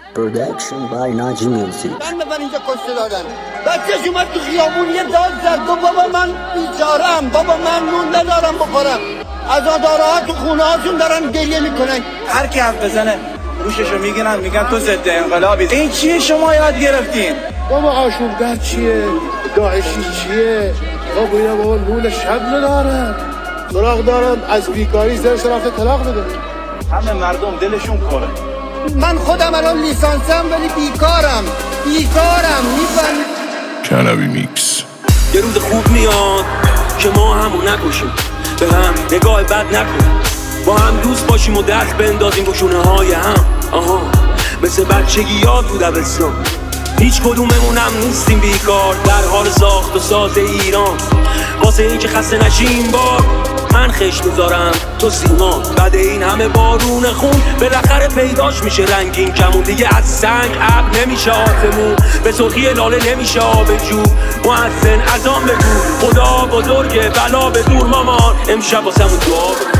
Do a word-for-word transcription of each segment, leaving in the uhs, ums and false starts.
Production by Naji Music. من به اینجا کشته دادن بچه‌ش اومد تو خیابون یه داد زد گفت بابا من بیچارم، بابا من نون ندارم بخورم. عزاداره ها تو خونه هاشون دارن گریه میکنن. هر کی حرف بزنه روششو میگیرن میگن تو ضد انقلابی. این چیه شما یاد گرفتین؟ بابا آشوبگر چیه؟ داعشی چیه؟ بابا اینا بابا نون شب ندارن، سراغ دارن از بیکاری زرش رفته طلاق بده. همه مردم دلشون پره. من خودم الان لیسانسم ولی بیکارم بیکارم میفهمی؟ کنبی میکس. یه روز خوب میاد که ما همون نکشیم، به هم نگاه بد نکن، با هم دوست باشیم و دست بندازیم با شونه های هم. آها مثل بچگی ها تو دبستان، هیچ کدوممونم نیستیم بیکار، در حال ساخت و ساز ایران. واسه این که خسته نشیم بار من خش میذارم تو سیمان. بعد این همه بارون خون بالاخره پیداش میشه رنگین کمون. دیگه از سنگ ابر نمیشه آسمون، به سرخی لاله نمیشه آب جو. محسن از آن بگو خدا بزرگه بلا به دور مامان، امشب واسمون دعا بگو.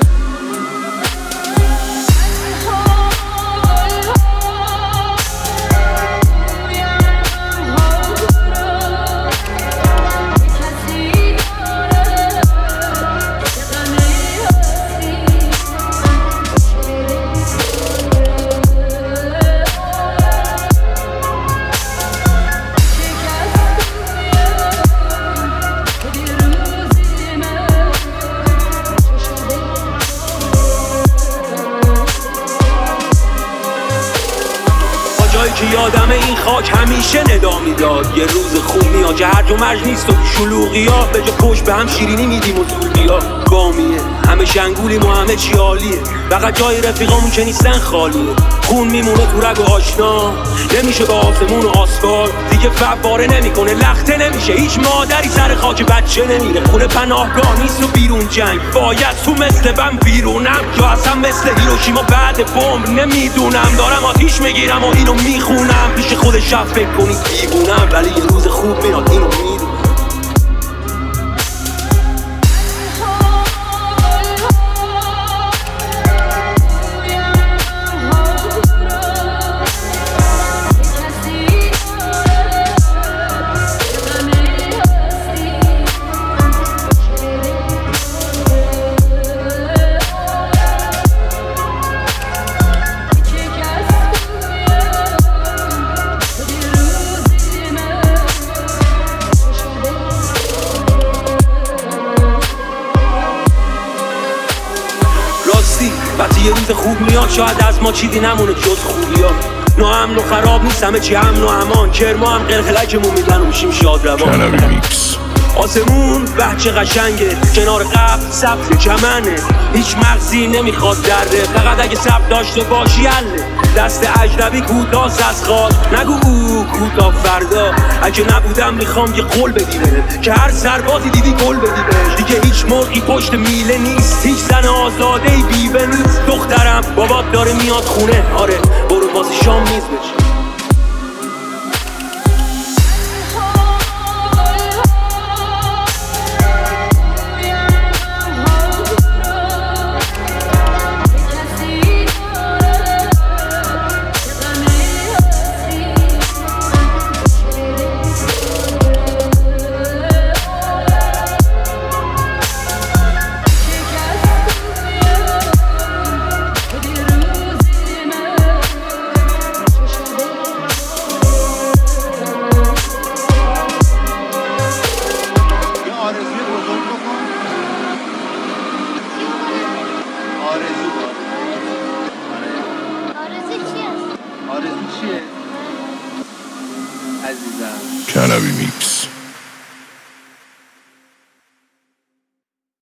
جایی که یادم این خاک همیشه ندا میداد. یه روز خوب میاد که هرج و مرج نیست و شلوغی ها، به جا پشت به هم شیرینی میدیم و زورگی ها. گامیه همه شنگولیم و همه چی عالیه، فقط جای رفیقامون که نیستن خالیه. خون میمونه تو رگ و آشنا، نمیشه به آسمون و آسفال. دیگه فواره نمیکنه لخته نمیشه، هیچ مادری سر خاک بچه نمیره. خونه پناهگاه نیست و بیرون جنگ، باید تو مثل من بیرونم یا اصلا مثل هیروشیما بعد بمب. نمیدونم دارم آتیش میگیرم و اینو میخونم، پیش خودش شب فکر کنید دیوونم، ولی یه روز خوب میاد اینو میدونم. وقتی یه روز خوب میاد شاید از ما چیزی نمونه جز خوبی ها. ناامن و خراب نیست همه چی امن و امان، کرما هم قلقلکمون میدن و میشیم شاد روان. کنبی میکس. آسمون بچه قشنگه، کنار قبل سبز چمنه، هیچ مغزی نمیخواد دره، فقط اگه سبز داشته باشی حله. دست اجنبی کوتاست از خاک، نگو او کوتاه فردا. اگه نبودم میخوام یه قول بدی بهم، که هر سربازی دیدی گل بدی بهش. دیگه هیچ مرغی پشت میله نیست، هیچ زن آزاده ای بیوه نیست. دخترم بابات داره میاد خونه، آره برو واسه شام میز بچین. آرزو چیه؟ عزیزم کنبی میکس.